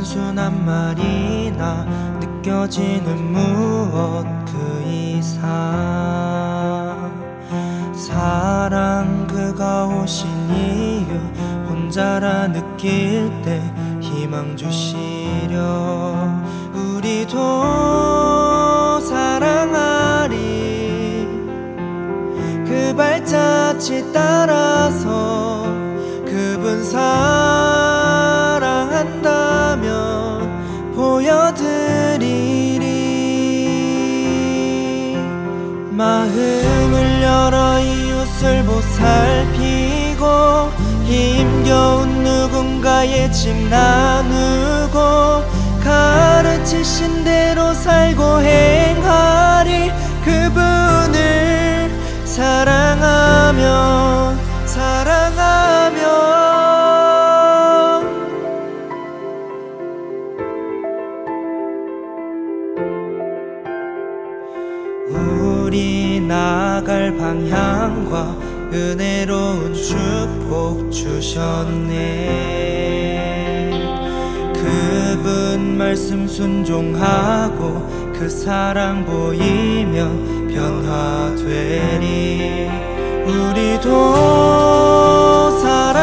단순한 말이나 느껴지는 무엇 그 이상 사랑 그가 오신 이유 혼자라 느낄 때 희망 주시려 우리도 사랑하리 그 발자취 따라서 그분 사랑한다면 보여드리리 마음을 열어 이웃을 보살피고 힘겨운 누군가의 짐 나누고 가르치신 대로 살고 행하리 그분을 사랑하며 우리 나아갈 방향과 은혜로운 축복 주셨네 그분 말씀 순종하고 그 사랑 보이면 변화되리 우리도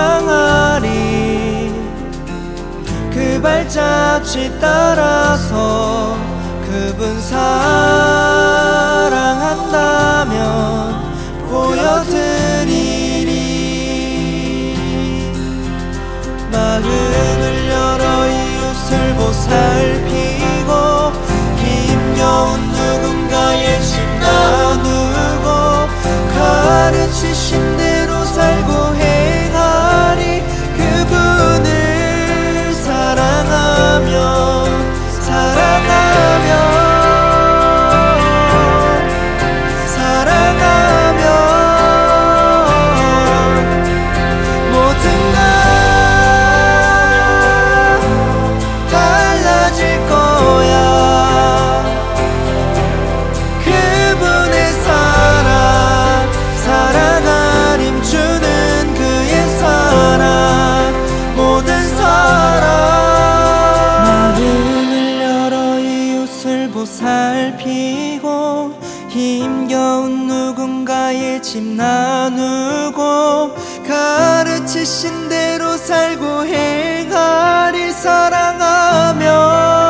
사랑하리 그 발자취 따라서 그분 사랑한다면 보여드리리 마음을 열어 이웃을 보살피고 힘겨운 누군가의 짐 나누고 가르치신 대로 살고 행하리 그분을 사랑하며 모든 것 달라질 거야 그분의 사랑 힘주는 그의 사랑 모든 사랑 마음을 열어 이웃을 보살피고 힘겨운 누군가의 짐 나누고 가르치신 대로 살고 행하리 사랑하며